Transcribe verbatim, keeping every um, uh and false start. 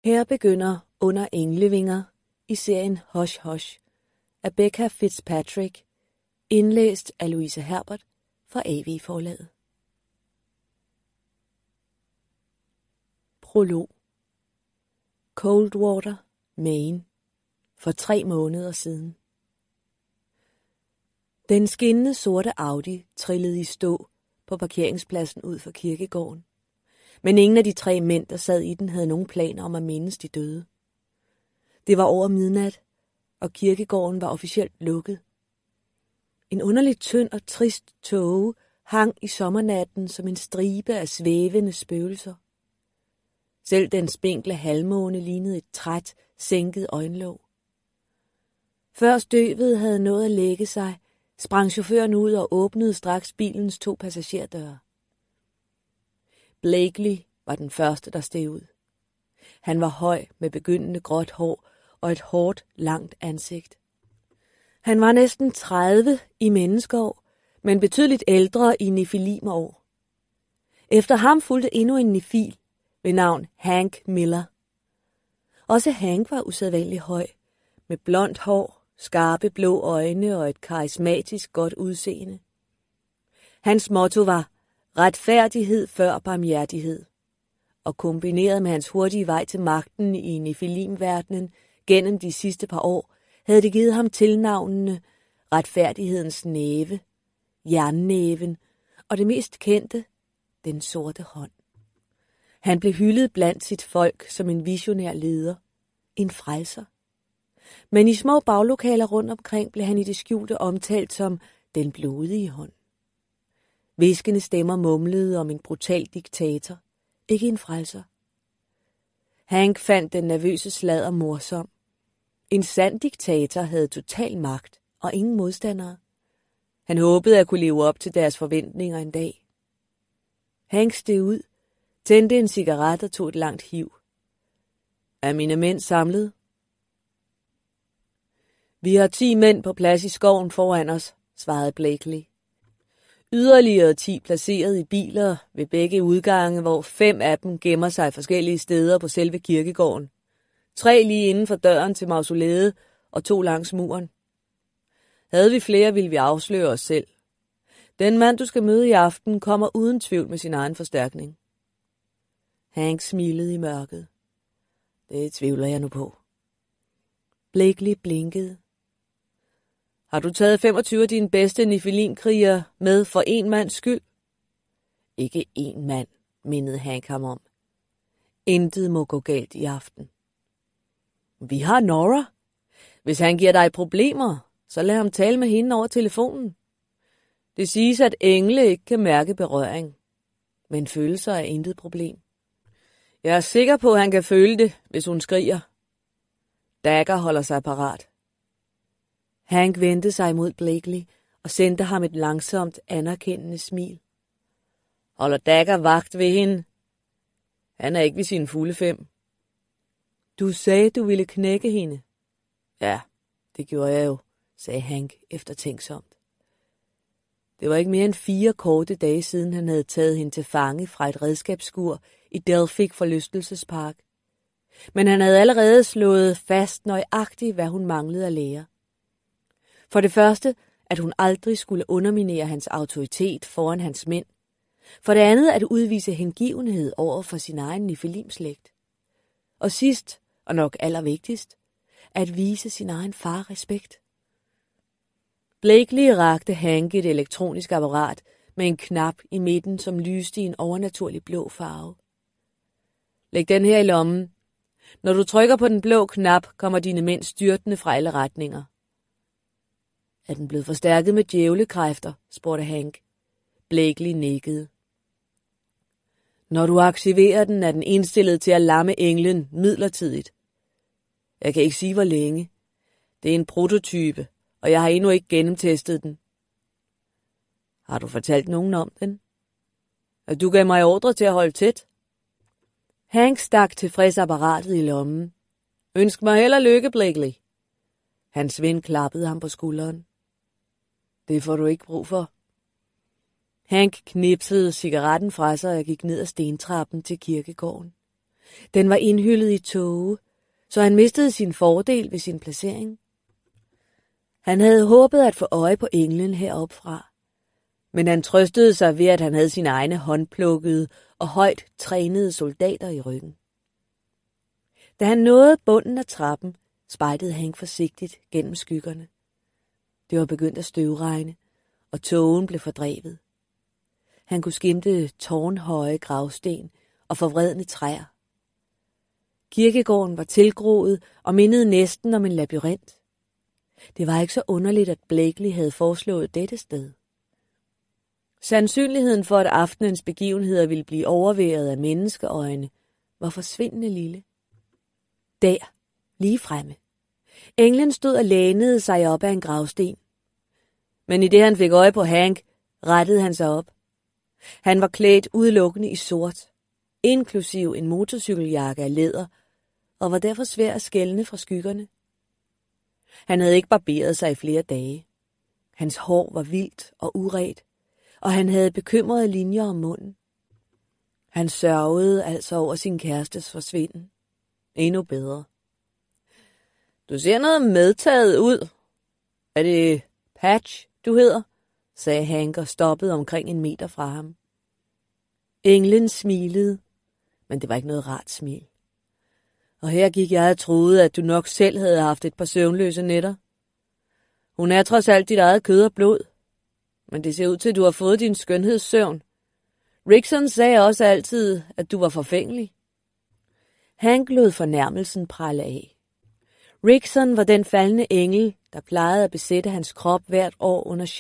Her begynder Under englevinger i serien Hush Hush af Becca Fitzpatrick, indlæst af Louise Herbert fra A V-forlaget. Prolog. Coldwater, Maine. For tre måneder siden. Den skinnende sorte Audi trillede i stå på parkeringspladsen ud for kirkegården. Men ingen af de tre mænd, der sad i den, havde nogen planer om at mindes de døde. Det var over midnat, og kirkegården var officielt lukket. En underligt tynd og trist tåge hang i sommernatten som en stribe af svævende spøgelser. Selv den spinkle halvmåne lignede et træt, sænket øjenlåg. Før støvet havde nået at lægge sig, sprang chaufføren ud og åbnede straks bilens to passagerdøre. Blakely var den første, der steg ud. Han var høj med begyndende gråt hår og et hårdt, langt ansigt. Han var næsten tredive i menneskeår, men betydeligt ældre i nefilimår. Efter ham fulgte endnu en nefil ved navn Hank Miller. Også Hank var usædvanligt høj, med blondt hår, skarpe blå øjne og et karismatisk godt udseende. Hans motto var retfærdighed før barmhjertighed, og kombineret med hans hurtige vej til magten i nefilimverdenen gennem de sidste par år, havde det givet ham tilnavnene retfærdighedens næve, jernnæven og det mest kendte, den sorte hånd. Han blev hyldet blandt sit folk som en visionær leder, en frelser. Men i små baglokaler rundt omkring blev han i det skjulte omtalt som den blodige hånd. Hviskende stemmer mumlede om en brutal diktator, ikke en frelser. Hank fandt den nervøse sladder morsom. En sand diktator havde total magt og ingen modstandere. Han håbede at kunne leve op til deres forventninger en dag. Hank steg ud, tændte en cigaret og tog et langt hiv. Er mine mænd samlet? Vi har ti mænd på plads i skoven foran os, svarede Blakely. Yderligere ti placeret i biler ved begge udgange, hvor fem af dem gemmer sig forskellige steder på selve kirkegården. Tre lige inden for døren til mausoleet og to langs muren. Havde vi flere, ville vi afsløre os selv. Den mand, du skal møde i aften, kommer uden tvivl med sin egen forstærkning. Hank smilede i mørket. Det tvivler jeg nu på. Blakely blinkede. Har du taget femogtyve af dine bedste nefilimkrigere med for en mands skyld? Ikke én mand, mindede Hank ham om. Intet må gå galt i aften. Vi har Nora. Hvis han giver dig problemer, så lad ham tale med hende over telefonen. Det siges, at engle ikke kan mærke berøring, men følelser er intet problem. Jeg er sikker på, at han kan føle det, hvis hun skriger. Dagger holder sig parat. Hank vendte sig mod Blakely og sendte ham et langsomt, anerkendende smil. Holder Dagger vagt ved hende? Han er ikke ved sine fulde fem. Du sagde, du ville knække hende. Ja, det gjorde jeg jo, sagde Hank eftertænksomt. Det var ikke mere end fire korte dage siden, han havde taget hende til fange fra et redskabsskur i Delphic forlystelsespark. Men han havde allerede slået fast nøjagtigt, hvad hun manglede at lære. For det første, at hun aldrig skulle underminere hans autoritet foran hans mænd. For det andet, at udvise hengivenhed over for sin egen nefilimslægt. Og sidst, og nok allervigtigst, at vise sin egen far respekt. Blakely rakte Hank et elektronisk apparat med en knap i midten, som lyste i en overnaturlig blå farve. Læg den her i lommen. Når du trykker på den blå knap, kommer dine mænd styrtende fra alle retninger. Er den blevet forstærket med djævlekræfter, spurgte Hank. Blakely nikkede. Når du aktiverer den, er den indstillet til at lamme englen midlertidigt. Jeg kan ikke sige, hvor længe. Det er en prototype, og jeg har endnu ikke gennemtestet den. Har du fortalt nogen om den? At du gav mig ordre til at holde tæt? Hank stak tilfreds apparatet i lommen. Ønsk mig held og lykke, Blakely. Hans ven klappede ham på skulderen. Det får du ikke brug for. Hank knipsede cigaretten fra sig, og jeg gik ned ad stentrappen til kirkegården. Den var indhyllet i tåge, så han mistede sin fordel ved sin placering. Han havde håbet at få øje på englen heropfra, men han trøstede sig ved, at han havde sine egne håndplukkede og højt trænede soldater i ryggen. Da han nåede bunden af trappen, spejdede Hank forsigtigt gennem skyggerne. Det var begyndt at støvregne, og tågen blev fordrevet. Han kunne skimte tårnhøje gravsten og forvredne træer. Kirkegården var tilgroet og mindede næsten om en labyrint. Det var ikke så underligt, at Blakely havde foreslået dette sted. Sandsynligheden for, at aftenens begivenheder ville blive overværet af menneskeøjne, var forsvindende lille. Der, lige fremme. Englen stod og lænede sig op ad en gravsten. Men i det han fik øje på Hank, rettede han sig op. Han var klædt udelukkende i sort, inklusiv en motorcykeljakke af læder, og var derfor svær at skelne fra skyggerne. Han havde ikke barberet sig i flere dage. Hans hår var vildt og uret, og han havde bekymrede linjer om munden. Han sørgede altså over sin kærestes forsvinden. Endnu bedre. Du ser noget medtaget ud. Er det Patch, du hedder? Sagde Hank og stoppede omkring en meter fra ham. Englen smilede, men det var ikke noget rart smil. Og her gik jeg og troede, at du nok selv havde haft et par søvnløse nætter. Hun er trods alt dit eget kød og blod. Men det ser ud til, at du har fået din skønhedssøvn. Rickson sagde også altid, at du var forfængelig. Hank lod fornærmelsen prelle af. Rickson var den faldne engel, der plejede at besætte hans krop hvert år under